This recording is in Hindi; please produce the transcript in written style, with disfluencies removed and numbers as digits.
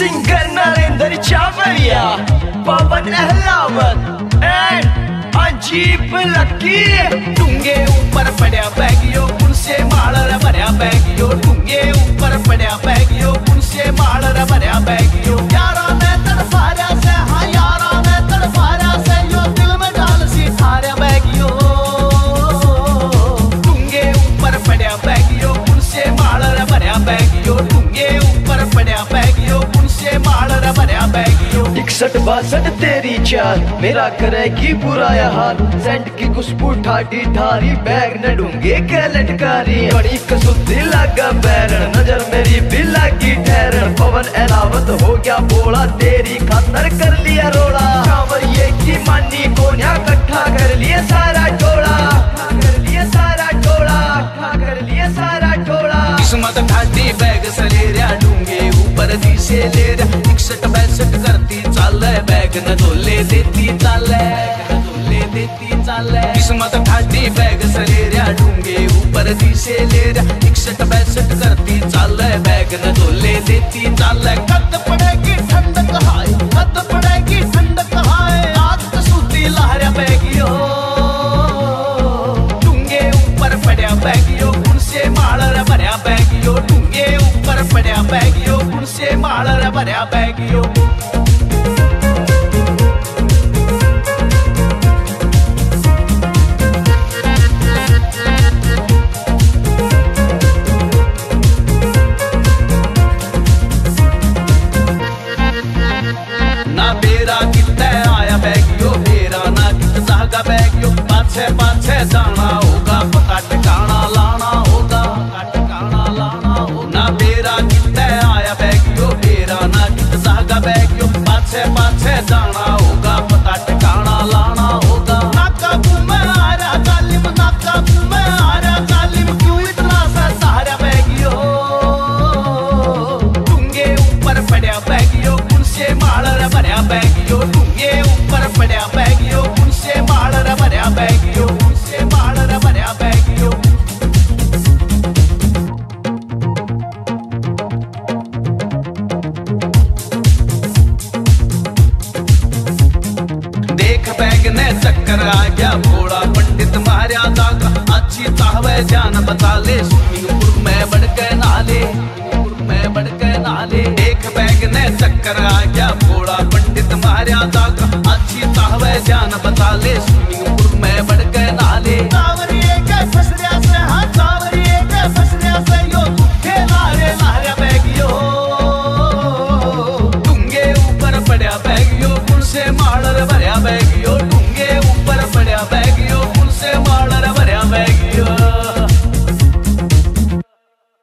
Singer Narendra Chawaliya, Pawan Ahlawat and Ajeeb Lucky. डूंगे ऊपर पड़ा बैगियो उनसे मालर भरया बैगियो, डूंगे ऊपर पड़ा बैगियो उनसे मालर भरया बैगियो। यारा ने तड़फाया से, हाँ यारा ने तड़फाया से, यो दिल में डाल सी थारा बैगियो। डूंगे ऊपर पड़ा बैगियो उनसे मालर भरया बैगियो, डूंगे ऊपर पड़ा बैगियो उनसे मालर भरया बैगियो। 61-62 तेरी चाल मेरा करेगी बुरा हाल, सेंट की खुशबू ठाटी ठारी, बैग न डूंगे के लटकारी। बड़ी कसुद्दी लागा बैरण, नजर मेरी भी लागी ठहरण। पवन अहलावत हो गया बोला, तेरी खातर कर लिया रोड़ा। कांवरिये की मानी को न्या इकट्ठा कर लिए सारा टोला, कर लिए सारा टोला, कर लिए सारा टोला। किस्मत ठाटी बैग सलेरिया, डूंगे ऊपर दिशे ले रहा। 61-62 करती चाले, बैग न धोले देती चाले, धोले देती चाले। किस्मत ठाटी बैग सलेरिया, डूंगे ऊपर दिशे ले रहा। 61-62 करती चाले, बैग न धोले देती चाले। कद पड़ेगी ठंडक हाय, कद पड़ेगी ठंडक हाय, आज कसूती लहरा बैगियो। डूंगे ऊपर पड़ा बैगियो उनसे मालर भरया बैगियो, डूंगे ऊपर पड़ा बैगियो उनसे मालर भरया बैगियो। ना बेरा कितने आया बैगियो, बेरा ना कित जागा बैगियो। पाछे पाछे जाना होगा, पता ठिकाना लाना होगा, पता ठिकाना लाना होगा। ना बेरा कितने आया बैगियो, बेरा ना कित जागा बैगियो। पाछे पाछे जाना होगा, पता ठिकाना लाना होगा। ना काबू में आ रहा जालिम, ना काबू में आ रहा जालिम, क्यों इतना सा सहारा बैगियो। डूंगे ऊपर पड़ा बैगियो उनसे मालर भरया बैगियो, डूंगे ऊपर पड़ा बैगियो उनसे मालर भरया बैगियो, उनसे मालर भरया बैगियो। देख बैग ने चक्कर आ गया, भोला पंडित मार्या दागा। अच्छी चाहवे जान बता ले, स्विमिंग पूल में बढ़ के नाले, में बढ़ के नाले। देख बैग ने चक्कर आ गया, भोला पंडित मार्या दागा। अच्छी चाहवे जान बता ले, स्विमिंग पूल में बढ़ के नाले। कांवरिये के फसरिया से, हाँ कांवरिये के फसरिया से, यो दुखे लारे लारे बैगियो। डूंगे ऊपर पड़ा बैगियो उनसे मालर भरया बैगियो।